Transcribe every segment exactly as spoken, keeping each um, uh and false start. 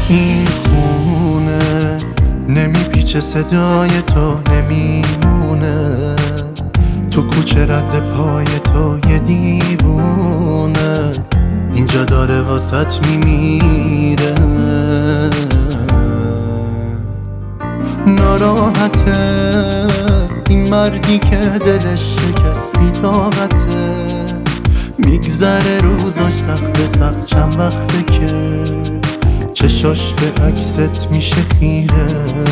این خونه نمیپیچه صدای تو نمیمونه، تو کوچه رد پای تو یه دیوونه اینجا داره واسط میمیره. ناراحته این مردی که دلش شکست بی‌طاقته، میگذره روزاش سخت سخت چند وقته که چشاش به عکست میشه خیره.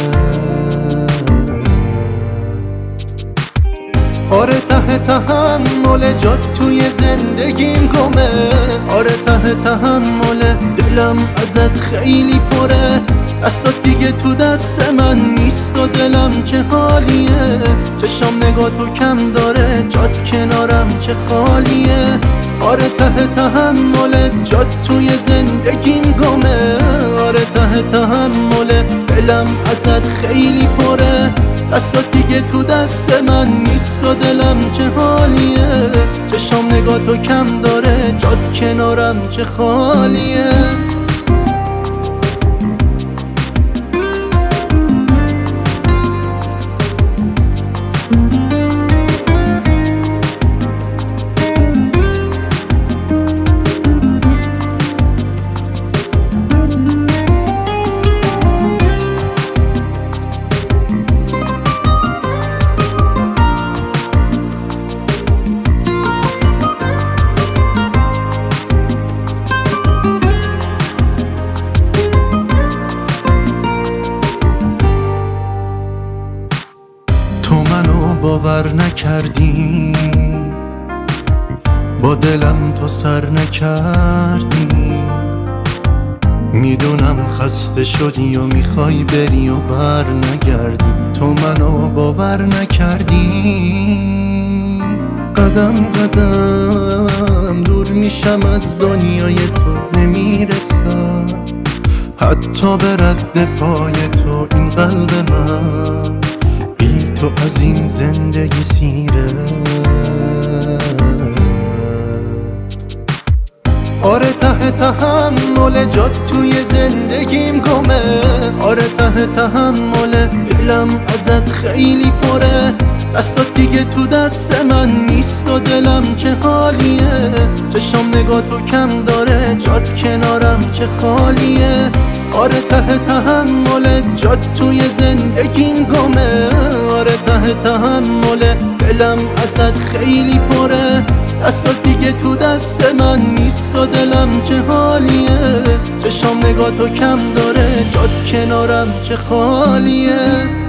آره ته تحمل جات توی زندگیم گمه، آره ته تحمل دلم ازت خیلی پره، دستات دیگه تو دست من نیست و دلم چه حالیه، چشام نگاه تو کم داره جات کنارم چه خالیه. آره ته تحمل جات توی زندگیم گمه، آره ته تحمل دلم ازت خیلی پره، دستات دیگه تو دست من نیست و دلم چه حالیه، چشام نگاه تو کم داره جات کنارم چه خالیه. تو منو باور نکردی، با دلم تو سر نکردی، میدونم خسته شدی و میخوای بری و بر نگردی، تو منو باور نکردی. قدم قدم دور میشم از دنیای تو نمیرسم، حتی به رد پای تو این قلب من تو از این زندگی سیره. آره ته تحمل جات توی زندگیم گمه، آره ته تحمل دلم ازت خیلی پره، دستات دیگه تو دست من نیست و دلم چه حالیه، چشام نگاه تو کم داره جات کنارم چه خالیه. آره ته تحمل جات توی زندگیم گمه، آره ته تحمل دلم ازت خیلی پره، دستات دیگه تو دست من نیست و دلم چه حالیه، چشام نگاه تو کم داره جات کنارم چه خالیه.